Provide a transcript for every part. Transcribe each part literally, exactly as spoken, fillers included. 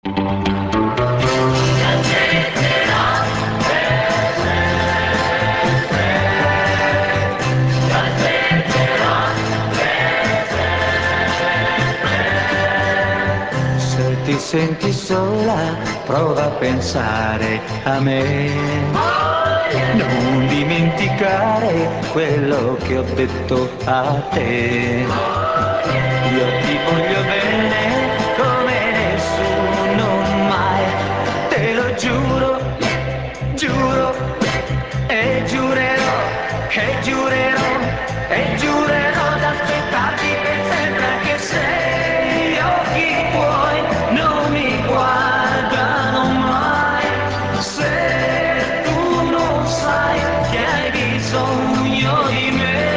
Se ti senti sola, prova a pensare a me. Non dimenticare quello che ho detto a te. Io ti voglio bene come nessuno mai. Te lo giuro, giuro e giurerò, e giurerò, e giurerò d'aspettarti per sempre anche se gli occhi tuoi non mi guardano mai. Se tu non sai che hai bisogno di me.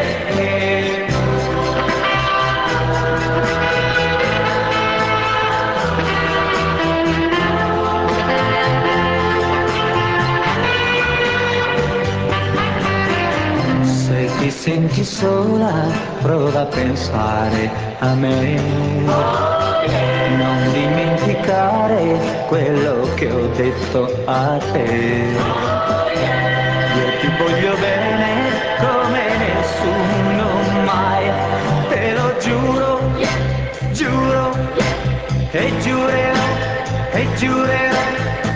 Se ti senti sola, prova a pensare a me. Non dimenticare quello che ho detto a te. Io ti voglio bene come nessuno mai. Te lo giuro, giuro e giurerò e giurerò